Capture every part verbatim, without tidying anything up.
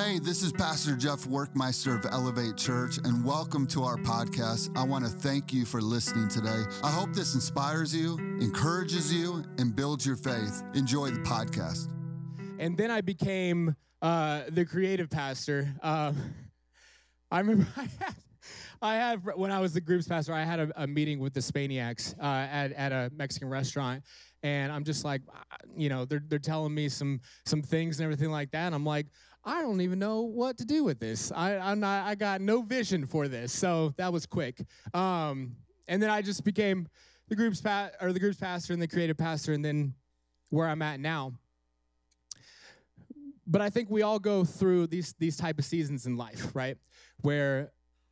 Hey, this is Pastor Jeff Workmeister of Elevate Church, and welcome to our podcast. I want to thank you for listening today. I hope this inspires you, encourages you, and builds your faith. Enjoy the podcast. And then I became uh, the creative pastor. Uh, I remember I had, I had, when I was the groups pastor, I had a, a meeting with the Spaniacs uh, at, at a Mexican restaurant. And I'm just like, you know, they're they're telling me some some things and everything like that. And I'm like, I don't even know what to do with this. I I'm not. I got no vision for this. So that was quick. Um, and then I just became the group's pa- or the group's pastor and the creative pastor, and then where I'm at now. But I think we all go through these these type of seasons in life, right? Where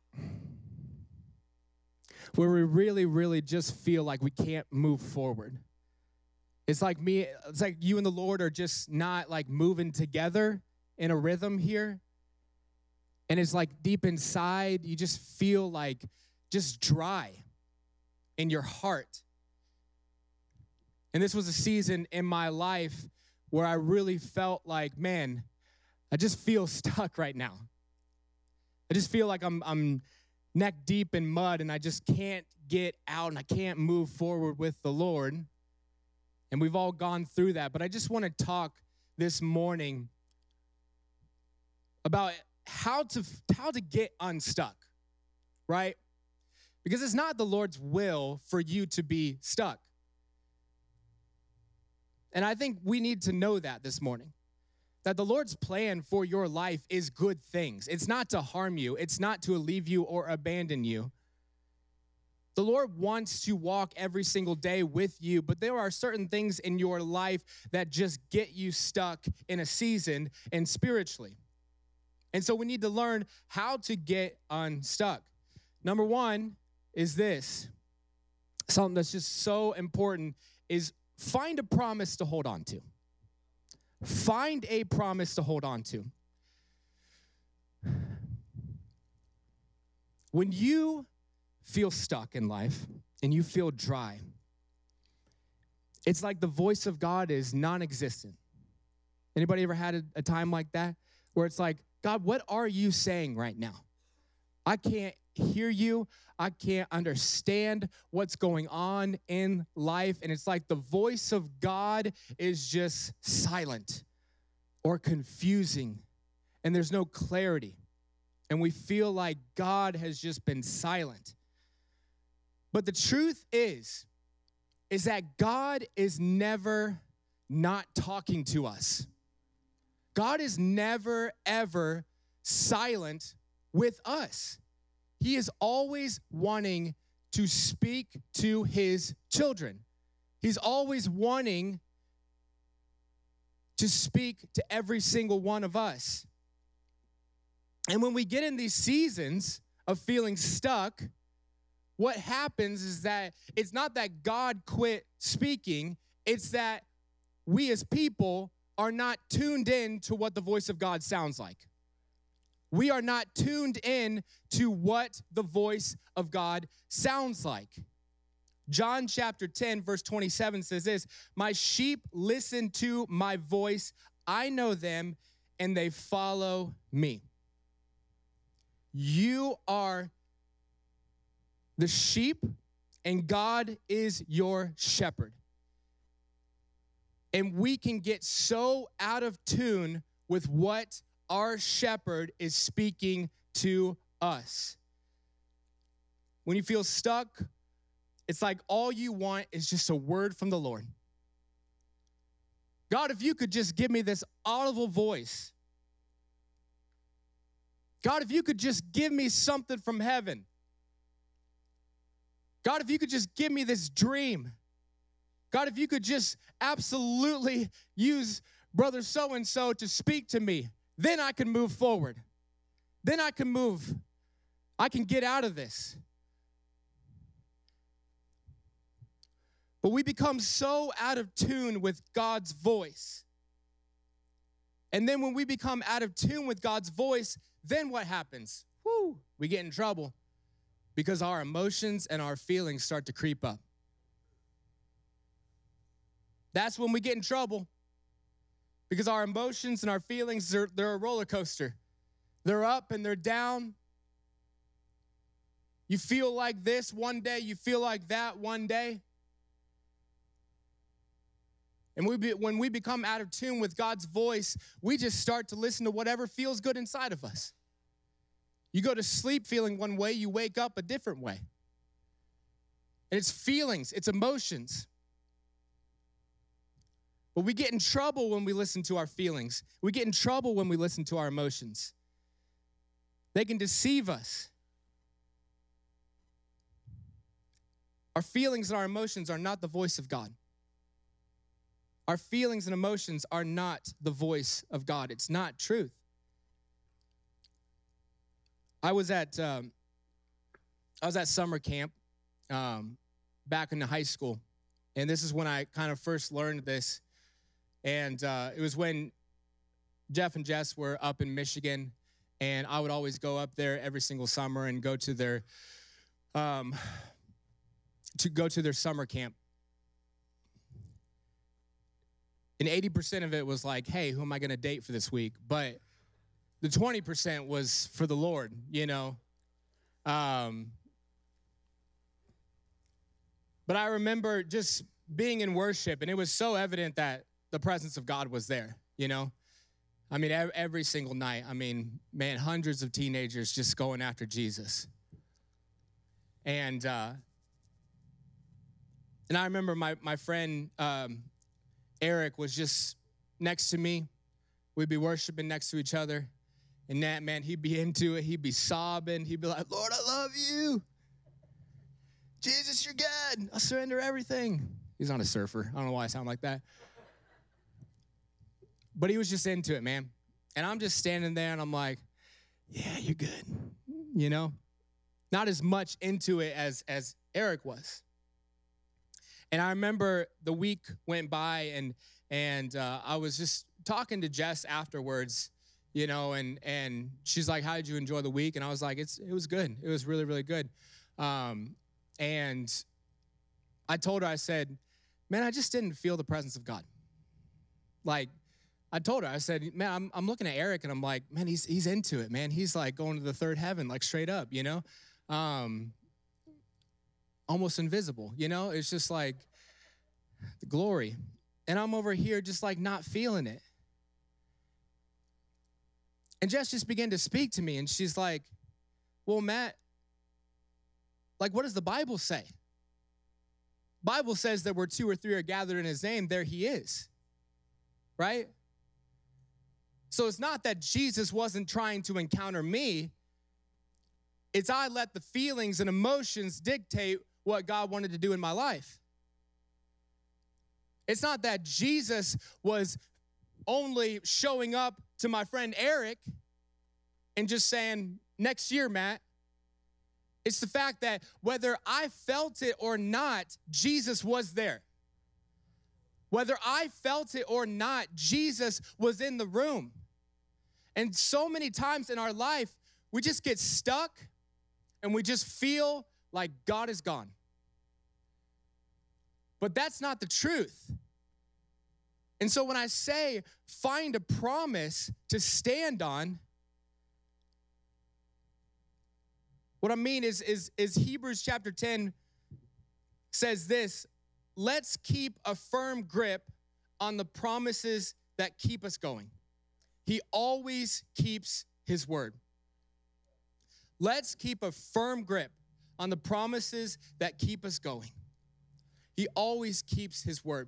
where we really, really just feel like we can't move forward. It's like me, it's like you and the Lord are just not like moving together in a rhythm here. And it's like deep inside, you just feel like just dry in your heart. And this was a season in my life where I really felt like, man, I just feel stuck right now. I just feel like I'm I'm neck deep in mud and I just can't get out and I can't move forward with the Lord. And we've all gone through that. But I just want to talk this morning about how to how to get unstuck, right? Because it's not the Lord's will for you to be stuck. And I think we need to know that this morning, that the Lord's plan for your life is good things. It's not to harm you. It's not to leave you or abandon you. The Lord wants to walk every single day with you, but there are certain things in your life that just get you stuck in a season and spiritually. And so we need to learn how to get unstuck. Number one is this. Something that's just so important is find a promise to hold on to. Find a promise to hold on to. When you feel stuck in life and you feel dry, it's like the voice of God is non-existent. Anybody ever had a, a time like that where it's like, God, what are you saying right now? I can't hear you. I can't understand what's going on in life. And it's like the voice of God is just silent or confusing, and there's no clarity. And we feel like God has just been silent. But the truth is, is that God is never not talking to us. God is never, ever silent with us. He is always wanting to speak to his children. He's always wanting to speak to every single one of us. And when we get in these seasons of feeling stuck, what happens is that it's not that God quit speaking, it's that we as people are not tuned in to what the voice of God sounds like. We are not tuned in to what the voice of God sounds like. John chapter ten, verse twenty-seven says this, "My sheep listen to my voice. I know them, and they follow me." You are the sheep, and God is your shepherd. And we can get so out of tune with what our shepherd is speaking to us. When you feel stuck, it's like all you want is just a word from the Lord. God, if you could just give me this audible voice. God, if you could just give me something from heaven. God, if you could just give me this dream. God, if you could just absolutely use brother so-and-so to speak to me, then I can move forward. Then I can move. I can get out of this. But we become so out of tune with God's voice. And then when we become out of tune with God's voice, then what happens? Woo, we get in trouble because our emotions and our feelings start to creep up. That's when we get in trouble. Because our emotions and our feelings, they're, they're a roller coaster. They're up and they're down. You feel like this one day, you feel like that one day. And we be, when we become out of tune with God's voice, we just start to listen to whatever feels good inside of us. You go to sleep feeling one way, you wake up a different way. And it's feelings, it's emotions. But we get in trouble when we listen to our feelings. We get in trouble when we listen to our emotions. They can deceive us. Our feelings and our emotions are not the voice of God. Our feelings and emotions are not the voice of God. It's not truth. I was at um, I was at summer camp um, back in the high school, and this is when I kind of first learned this. And uh, it was when Jeff and Jess were up in Michigan, and I would always go up there every single summer and go to their um, to go to their summer camp. And eighty percent of it was like, hey, who am I going to date for this week? But the twenty percent was for the Lord, you know. Um, but I remember just being in worship, and it was so evident that the presence of God was there, you know. I mean, every, every single night, I mean, man, hundreds of teenagers just going after Jesus. And uh, and I remember my, my friend um, Eric was just next to me. We'd be worshiping next to each other. And that, man, he'd be into it. He'd be sobbing. He'd be like, Lord, I love you. Jesus, you're good. I surrender everything. He's not a surfer. I don't know why I sound like that. But he was just into it, man. And I'm just standing there, and I'm like, yeah, you're good. You know? Not as much into it as, as Eric was. And I remember the week went by, and and uh, I was just talking to Jess afterwards, you know, and and she's like, how did you enjoy the week? And I was like, it's it was good. It was really, really good. Um, and I told her, I said, man, I just didn't feel the presence of God. Like, I told her, I said, man, I'm I'm looking at Eric, and I'm like, man, he's he's into it, man. He's like going to the third heaven, like straight up, you know? Um, almost invisible, you know? It's just like the glory. And I'm over here just like not feeling it. And Jess just began to speak to me, and she's like, well, Matt, like, what does the Bible say? Bible says that where two or three are gathered in his name, there he is, right? So it's not that Jesus wasn't trying to encounter me. It's I let the feelings and emotions dictate what God wanted to do in my life. It's not that Jesus was only showing up to my friend Eric and just saying, next year, Matt. It's the fact that whether I felt it or not, Jesus was there. Whether I felt it or not, Jesus was in the room. And so many times in our life, we just get stuck and we just feel like God is gone. But that's not the truth. And so when I say find a promise to stand on, what I mean is, is, is Hebrews chapter ten says this, let's keep a firm grip on the promises that keep us going. He always keeps his word. Let's keep a firm grip on the promises that keep us going. He always keeps his word.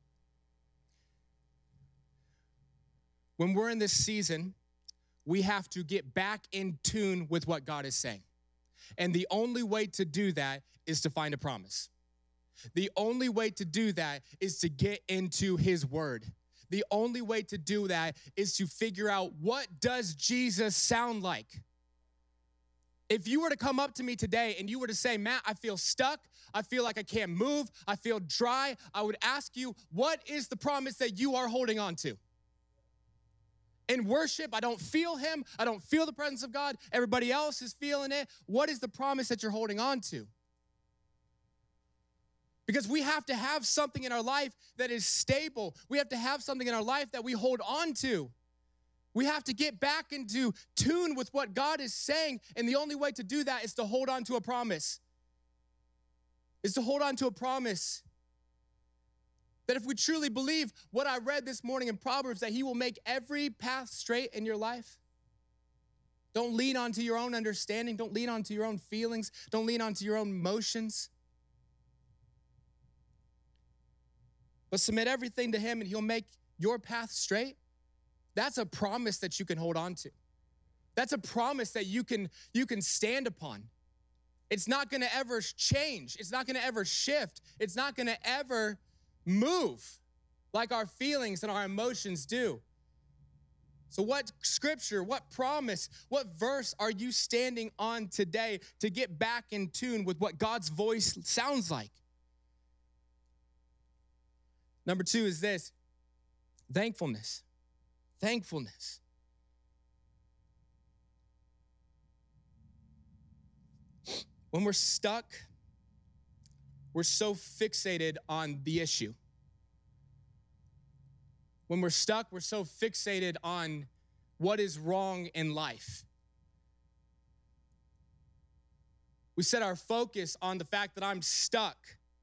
When we're in this season, we have to get back in tune with what God is saying. And the only way to do that is to find a promise. The only way to do that is to get into his word. The only way to do that is to figure out, what does Jesus sound like? If you were to come up to me today and you were to say, Matt, I feel stuck. I feel like I can't move. I feel dry. I would ask you, what is the promise that you are holding on to? In worship, I don't feel him. I don't feel the presence of God. Everybody else is feeling it. What is the promise that you're holding on to? Because we have to have something in our life that is stable. We have to have something in our life that we hold on to. We have to get back into tune with what God is saying. And the only way to do that is to hold on to a promise. Is to hold on to a promise. That if we truly believe what I read this morning in Proverbs, that he will make every path straight in your life. Don't lean onto your own understanding. Don't lean onto your own feelings. Don't lean onto your own emotions. But submit everything to him and he'll make your path straight. That's a promise that you can hold on to. That's a promise that you can, you can stand upon. It's not gonna ever change. It's not gonna ever shift. It's not gonna ever move like our feelings and our emotions do. So what scripture, what promise, what verse are you standing on today to get back in tune with what God's voice sounds like? Number two is this, thankfulness. Thankfulness. When we're stuck, we're so fixated on the issue. When we're stuck, we're so fixated on what is wrong in life. We set our focus on the fact that I'm stuck.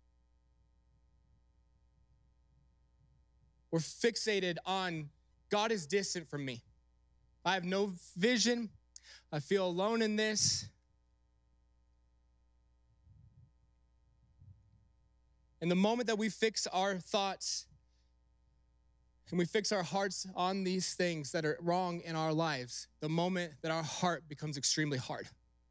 We're fixated on God is distant from me. I have no vision. I feel alone in this. And the moment that we fix our thoughts and we fix our hearts on these things that are wrong in our lives, the moment that our heart becomes extremely hard.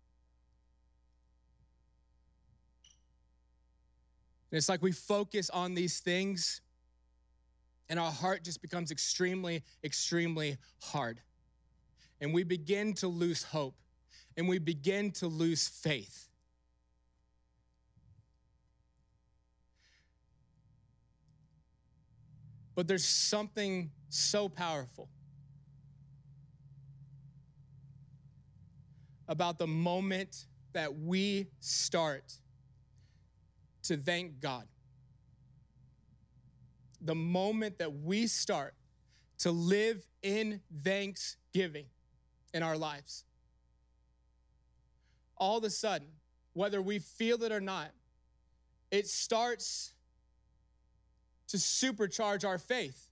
And it's like we focus on these things and our heart just becomes extremely, extremely hard. And we begin to lose hope. And we begin to lose faith. But there's something so powerful about the moment that we start to thank God. The moment that we start to live in thanksgiving in our lives. All of a sudden, whether we feel it or not, it starts to supercharge our faith.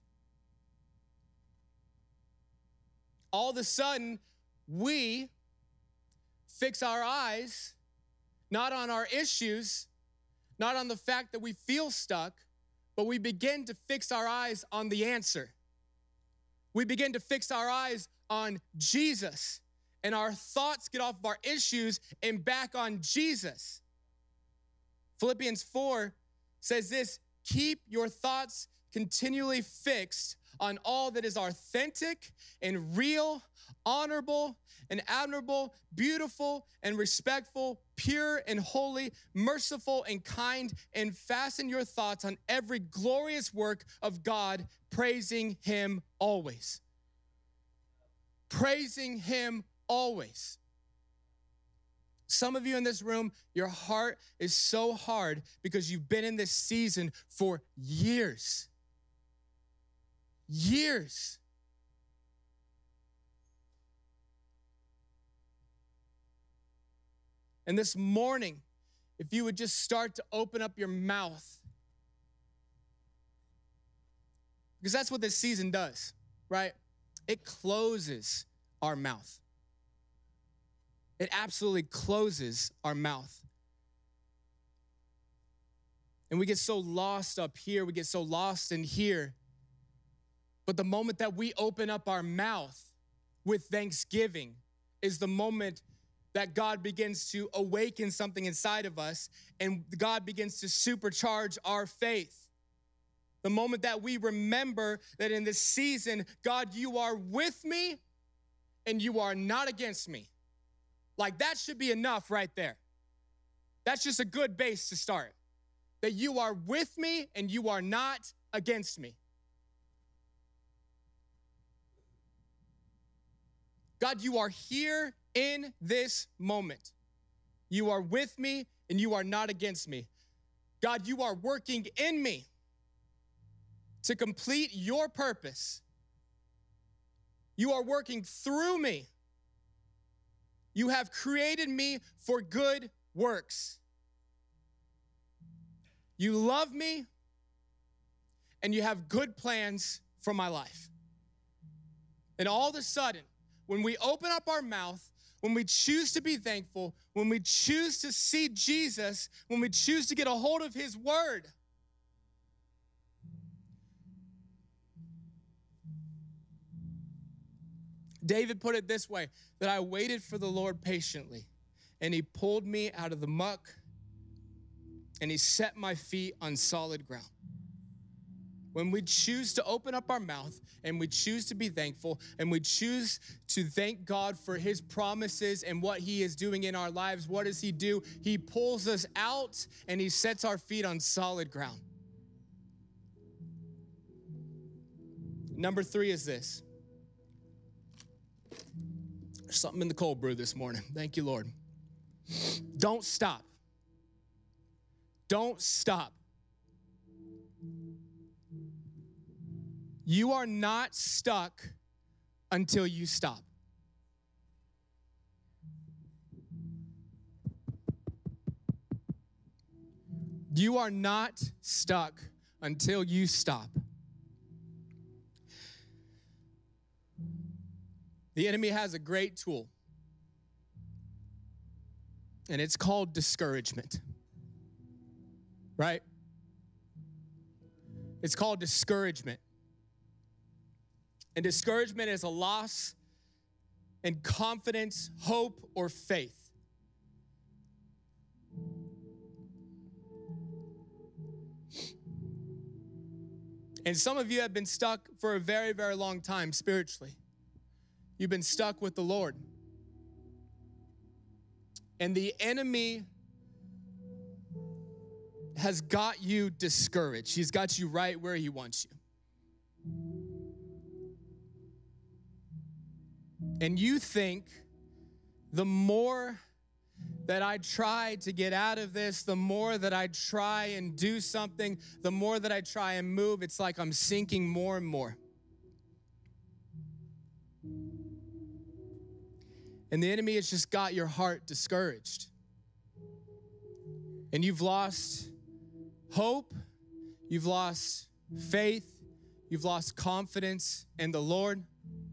All of a sudden, we fix our eyes not on our issues, not on the fact that we feel stuck, but we begin to fix our eyes on the answer. We begin to fix our eyes on Jesus, and our thoughts get off of our issues and back on Jesus. Philippians four says this, keep your thoughts continually fixed on all that is authentic and real, honorable and admirable, beautiful and respectful, pure and holy, merciful and kind, and fasten your thoughts on every glorious work of God, praising him always. Praising him always. Some of you in this room, your heart is so hard because you've been in this season for years. Years. And this morning, if you would just start to open up your mouth, because that's what this season does, right? It closes our mouth. It absolutely closes our mouth. And we get so lost up here, we get so lost in here. But the moment that we open up our mouth with thanksgiving is the moment that God begins to awaken something inside of us and God begins to supercharge our faith. The moment that we remember that in this season, God, you are with me and you are not against me. Like that should be enough right there. That's just a good base to start. That you are with me and you are not against me. God, you are here in this moment. You are with me and you are not against me. God, you are working in me to complete your purpose. You are working through me. You have created me for good works. You love me, and you have good plans for my life. And all of a sudden, when we open up our mouth, when we choose to be thankful, when we choose to see Jesus, when we choose to get a hold of his word, David put it this way, that I waited for the Lord patiently, and he pulled me out of the muck, and he set my feet on solid ground. When we choose to open up our mouth and we choose to be thankful and we choose to thank God for his promises and what he is doing in our lives, what does he do? He pulls us out and he sets our feet on solid ground. Number three is this. There's something in the cold brew this morning. Thank you, Lord. Don't stop. Don't stop. You are not stuck until you stop. You are not stuck until you stop. The enemy has a great tool, and it's called discouragement, right? It's called discouragement. And discouragement is a loss in confidence, hope, or faith. And some of you have been stuck for a very, very long time spiritually. You've been stuck with the Lord. And the enemy has got you discouraged. He's got you right where he wants you. And you think the more that I try to get out of this, the more that I try and do something, the more that I try and move, it's like I'm sinking more and more. And the enemy has just got your heart discouraged. And you've lost hope, you've lost faith, you've lost confidence in the Lord.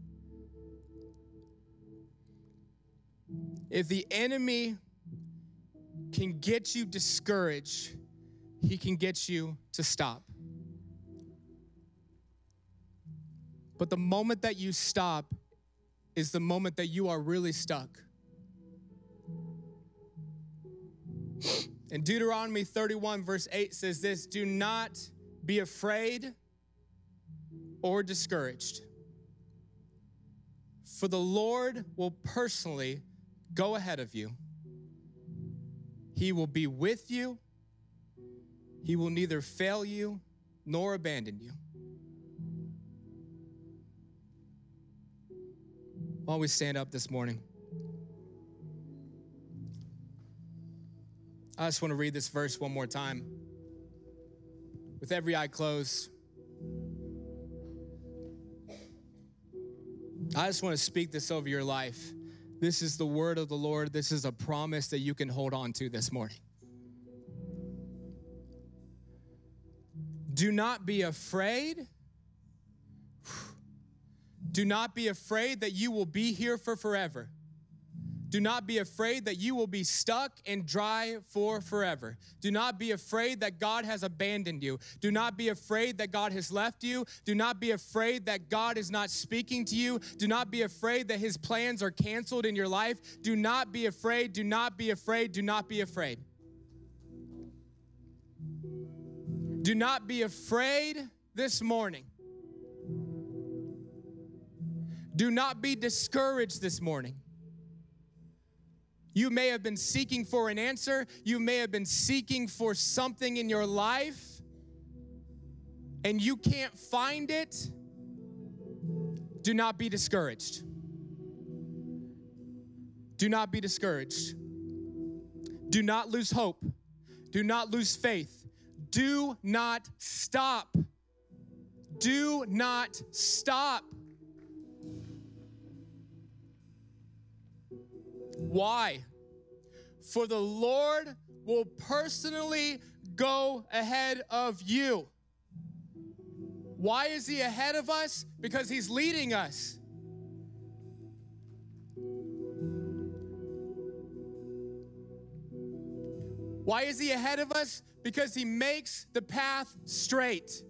If the enemy can get you discouraged, he can get you to stop. But the moment that you stop is the moment that you are really stuck. And Deuteronomy thirty-one verse eight says this, do not be afraid or discouraged, for the Lord will personally go ahead of you. He will be with you. He will neither fail you nor abandon you. While we stand up this morning, I just want to read this verse one more time. With every eye closed, I just want to speak this over your life. This is the word of the Lord. This is a promise that you can hold on to this morning. Do not be afraid. Do not be afraid that you will be here for forever. Do not be afraid that you will be stuck and dry for forever. Do not be afraid that God has abandoned you. Do not be afraid that God has left you. Do not be afraid that God is not speaking to you. Do not be afraid that his plans are canceled in your life. Do not be afraid. Do not be afraid. Do not be afraid. Do not be afraid this morning. Do not be discouraged this morning. You may have been seeking for an answer. You may have been seeking for something in your life, and you can't find it. Do not be discouraged. Do not be discouraged. Do not lose hope. Do not lose faith. Do not stop. Do not stop. Why? For the Lord will personally go ahead of you. Why is he ahead of us? Because he's leading us. Why is he ahead of us? Because he makes the path straight.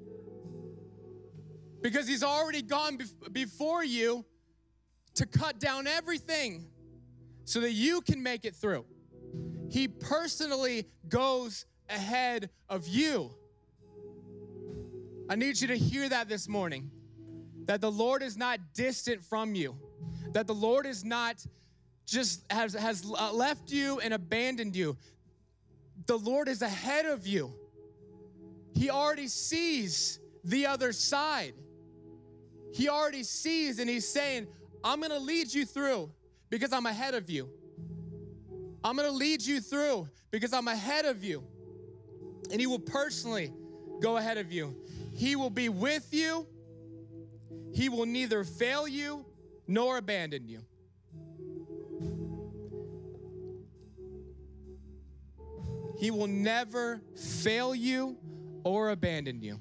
Because he's already gone bef- before you to cut down everything so that you can make it through. He personally goes ahead of you. I need you to hear that this morning, that the Lord is not distant from you, that the Lord is not just has, has left you and abandoned you. The Lord is ahead of you. He already sees the other side. He already sees, and he's saying, I'm gonna lead you through because I'm ahead of you. I'm gonna lead you through because I'm ahead of you. And he will personally go ahead of you. He will be with you. He will neither fail you nor abandon you. He will never fail you or abandon you.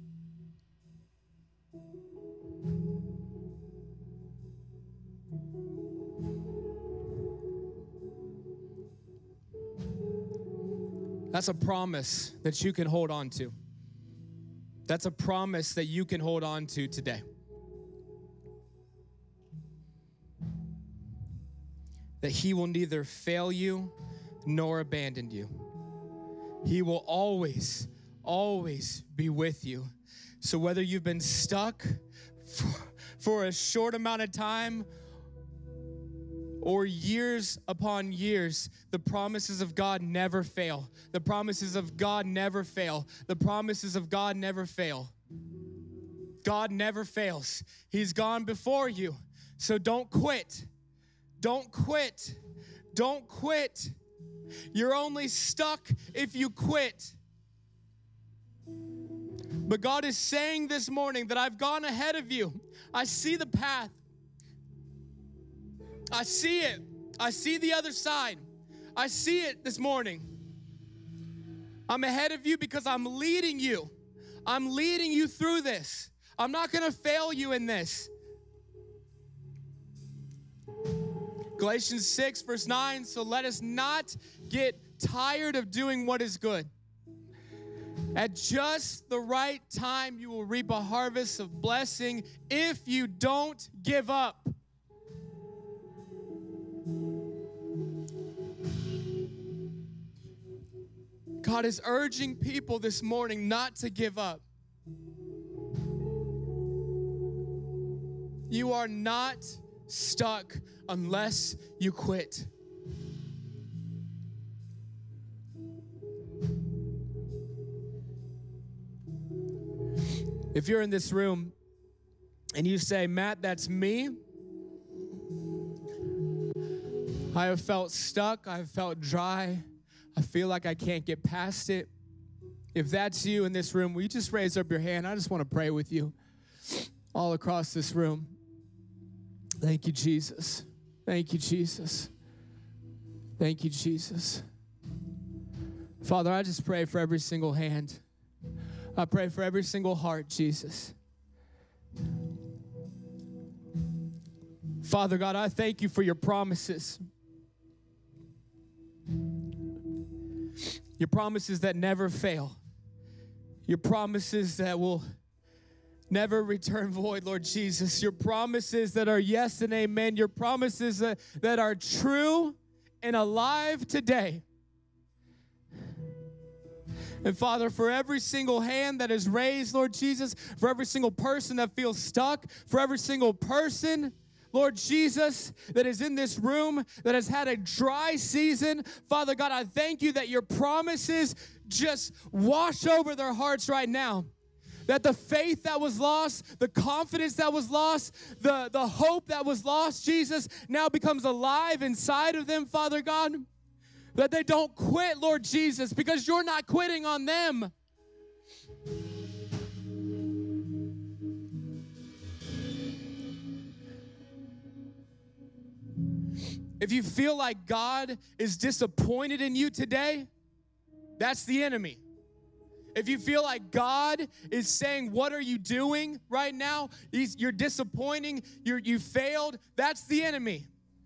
That's a promise that you can hold on to. That's a promise that you can hold on to today. That he will neither fail you nor abandon you. He will always, always be with you. So whether you've been stuck for, for a short amount of time or years upon years, the promises of God never fail. The promises of God never fail. The promises of God never fail. God never fails. He's gone before you. So don't quit. Don't quit. Don't quit. You're only stuck if you quit. But God is saying this morning that I've gone ahead of you. I see the path. I see it. I see the other side. I see it this morning. I'm ahead of you because I'm leading you. I'm leading you through this. I'm not going to fail you in this. Galatians six, verse nine, so let us not get tired of doing what is good. At just the right time, you will reap a harvest of blessing if you don't give up. God is urging people this morning not to give up. You are not stuck unless you quit. If you're in this room and you say, Matt, that's me. I have felt stuck. I have felt dry. I feel like I can't get past it. If that's you in this room, will you just raise up your hand? I just want to pray with you all across this room. Thank you, Jesus. Thank you, Jesus. Thank you, Jesus. Father, I just pray for every single hand. I pray for every single heart, Jesus. Father God, I thank you for your promises. Your promises that never fail. Your promises that will never return void, Lord Jesus. Your promises that are yes and amen. Your promises that, that are true and alive today. And Father, for every single hand that is raised, Lord Jesus, for every single person that feels stuck, for every single person, Lord Jesus, that is in this room, that has had a dry season, Father God, I thank you that your promises just wash over their hearts right now. That the faith that was lost, the confidence that was lost, the, the hope that was lost, Jesus, now becomes alive inside of them, Father God. That they don't quit, Lord Jesus, because you're not quitting on them. If you feel like God is disappointed in you today, that's the enemy. If you feel like God is saying, what are you doing right now? He's, you're disappointing, you're, you failed, that's the enemy.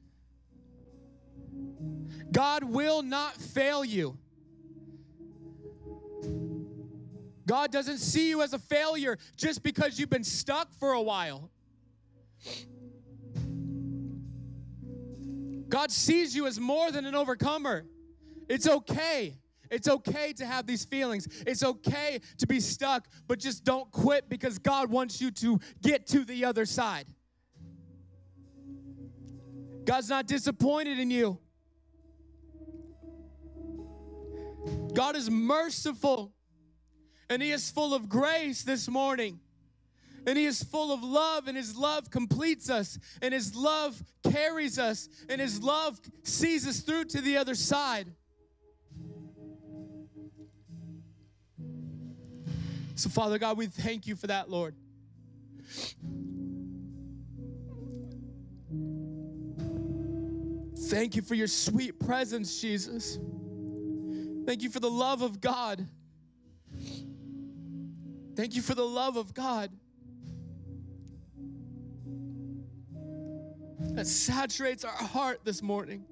God will not fail you. God doesn't see you as a failure just because you've been stuck for a while. God sees you as more than an overcomer. It's okay. It's okay to have these feelings. It's okay to be stuck, but just don't quit because God wants you to get to the other side. God's not disappointed in you. God is merciful, and He is full of grace this morning. And He is full of love, and His love completes us, and His love carries us, and His love sees us through to the other side. So, Father God, we thank you for that, Lord. Thank you for your sweet presence, Jesus. Thank you for the love of God. Thank you for the love of God that saturates our heart this morning.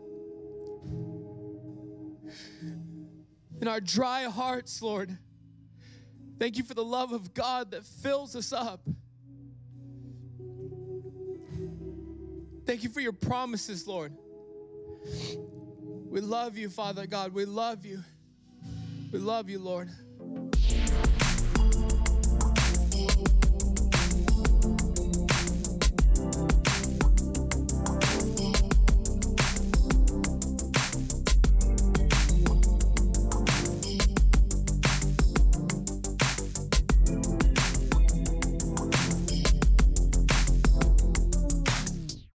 In our dry hearts, Lord, thank you for the love of God that fills us up. Thank you for your promises, Lord. We love you, Father God. We love you. We love you, Lord.